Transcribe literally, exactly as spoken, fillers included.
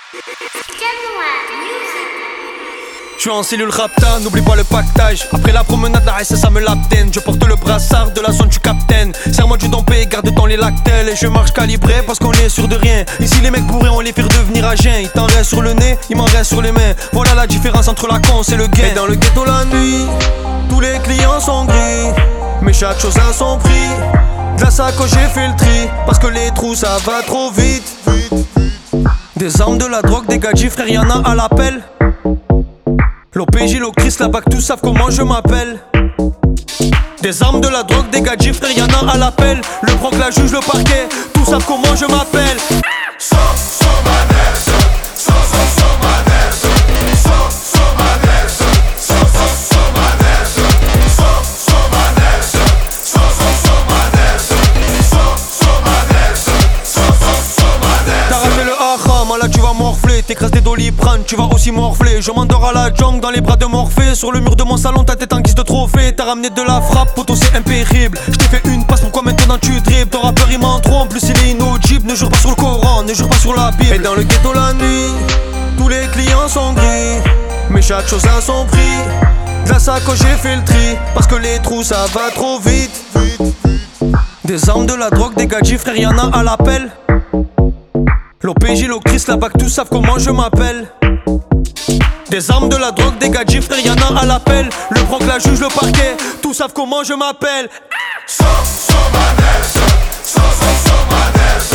Je suis en cellule rapta, n'oublie pas le pactage. Après la promenade, la S S A me l'abtène. Je porte le brassard de la zone du capitaine. Serre-moi du dompé, garde dans les lactelles. Et je marche calibré parce qu'on est sûr de rien. Ici les mecs bourrés, on les fait redevenir à jeun. Il t'en reste sur le nez, il m'en reste sur les mains. Voilà la différence entre la con et le gain. Et dans le ghetto la nuit, tous les clients sont gris. Mais chaque chose a son prix. De la sacoche j'ai fait le tri. Parce que les trous ça va trop vite. Des armes, de la drogue, des gadgets, frère y'en a à l'appel. L'O P J, l'Octrice, la B A C, tous savent comment je m'appelle. Des armes, de la drogue, des gadgets, frère y'en a à l'appel. Le proc, la juge, le parquet, tous savent comment je m'appelle. So, so manerzo, so, so, so manerzo, so, so manerzo, so, so, so manerzo, so, so manerzo, so, so, so manerzo, so, so manerzo, so, so, so manerzo. T'as ramené le haram, là tu vas morfler. T'écrases des doliprane, tu vas aussi morfler. Je m'endors à la jungle dans les bras de Morphée. Sur le mur de mon salon, ta tête en guise de trophée. T'as ramené de la frappe, poto c'est impérible. J't'ai fait une passe, pourquoi maintenant tu dribbles? Ton rappeur il m'en trompe, plus il est inaudible. Ne jure pas sur le Coran, ne jure pas sur la Bible. Et dans le ghetto la nuit, tous les clients sont gris. Mais chaque chose a son prix. De la sacoche j'ai fait le tri. Parce que les trous ça va trop vite. Des armes, de la drogue, des gadgets, frère y'en a à l'appel. L'O P J, l'Octrice, la B A C, tous savent comment je m'appelle. Des armes, de la drogue, des gadgets, frère y'en a à l'appel. Le proc, la juge, le parquet, tous savent comment je m'appelle. So, so manerzo, so, so, so manerzo.